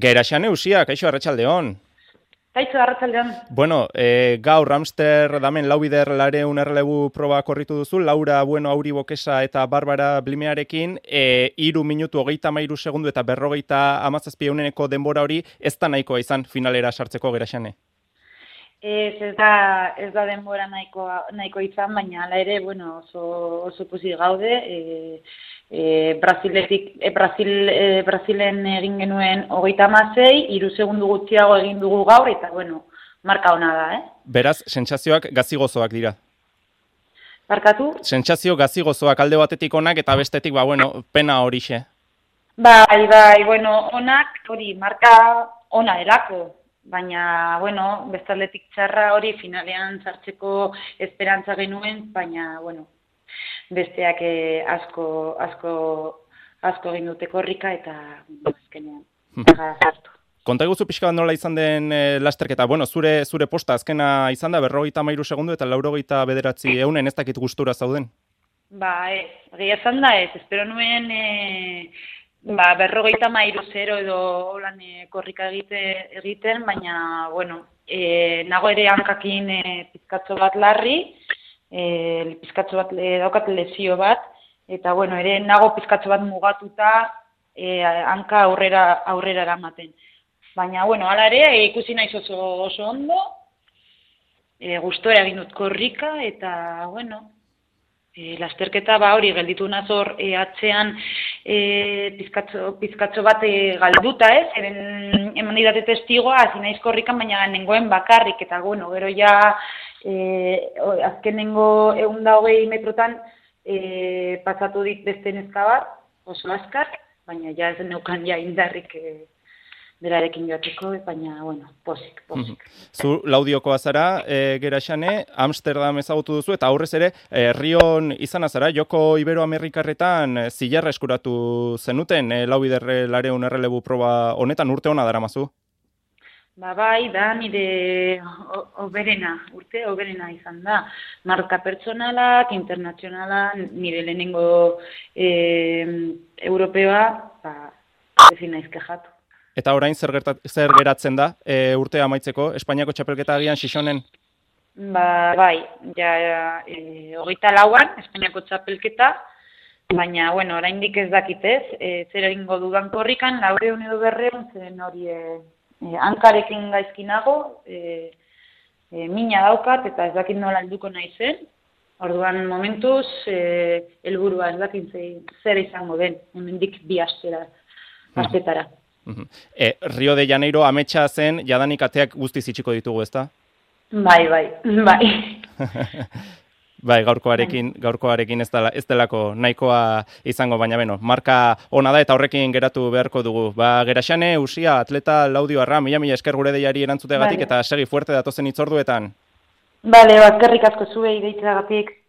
Geraxane Usia, kaixo arratsaldeon. Kaixo arratsaldeon. Bueno, gaur Amsterdamen laubider lareun errelebu proba korritu duzu, Laura Bueno, Auri Bokesa eta Barbara Blimearekin, 3 minutu 33 segundu eta 57 denbora hori ez da nahikoa izan finalera sartzeko, Geraxane. Ez da denbora nahiko izan, baina hala ere, bueno, oso pozik gaude. Brasilen egin genuen 36, 3 segundu gutxiago egin dugu gaur, eta bueno, marka ona da, Beraz, sentsazioak gazi-gozoak dira. Barkatu? Sentsazio gazi-gozoak alde batetik onak eta bestetik, pena horixe. Bai, bueno, onak, hori, marka ona delako. Baina, bueno, bestaldetik txarra hori finalean sartzeko esperantza genuen, baina, bueno, besteak asko egin dute korrika eta azkenean sartu. Konta eguzu pixka bat nola izan den lasterketa. Bueno, zure posta azkena izan da 53 segundu eta 89 ez dakit gustura zauden? Ez, egia esan da ez, espero nuen 53-0 edo holan korrika egiten, baina, bueno, nago ere hankakin pizkatxo bat larri, pizkatxo bat daukat lesio bat, eta, bueno, ere nago pizkatxo bat mugatuta hanka aurrera eramaten. Baina, bueno, hala ere, ikusi naiz oso ondo, gustora egin dut korrika, eta, bueno, lasterketa hori gelditu nazor atzean pizkatxo bat galduta, eman didate testigoa, hasi naiz korrikan, baina nengoen bakarrik, eta bueno, gero ja azkenengo 120 metrotan pasatu dit beste neska bat, oso azkar, baina ja ez neukan ja indarrik berarekin joateko, baina, bueno, posik. Zu laudiokoa zara, Geraxane, Amsterdam ezagutu duzu, eta aurrez ere, Rion izan azara, Joko Iberoamerikarretan zilarra eskuratu zenuten, laubider lareun errelebu proba honetan urte hona daramazu? Bai, da nire urte oberena izan da. Marka pertsonalak, internazionala, nire lehenengo europeoa, ezin naiz kexatu. Eta orain zer geratzen da urte amaitzeko, Espainiako txapelketa agian Xixonen? Bai, ja 24an Espainiako txapelketa, baina, bueno, oraindik ez dakitez, zer egingo dudan korrikan, 400 edo 200, zen hori hankarekin gaizkinago, mina daukat, eta ez dakit nola helduko naizen. Orduan momentuz, helburua ez dakit zer izango den, hemendik 2 astetara. Rio de Janeiro ametsa zen, jadanik ateak guztiz itxiko ditugu, ezta? Bai. Bai, gaurkoarekin ez delako nahikoa izango, baina beno, marka ona da eta horrekin geratu beharko dugu. Geraxane Usia, atleta Laudioarra, mila esker gure deiari erantzuteagatik eta segi fuerte datozen hitzorduetan. Bale, eskerrik asko zuei deitzeagatik.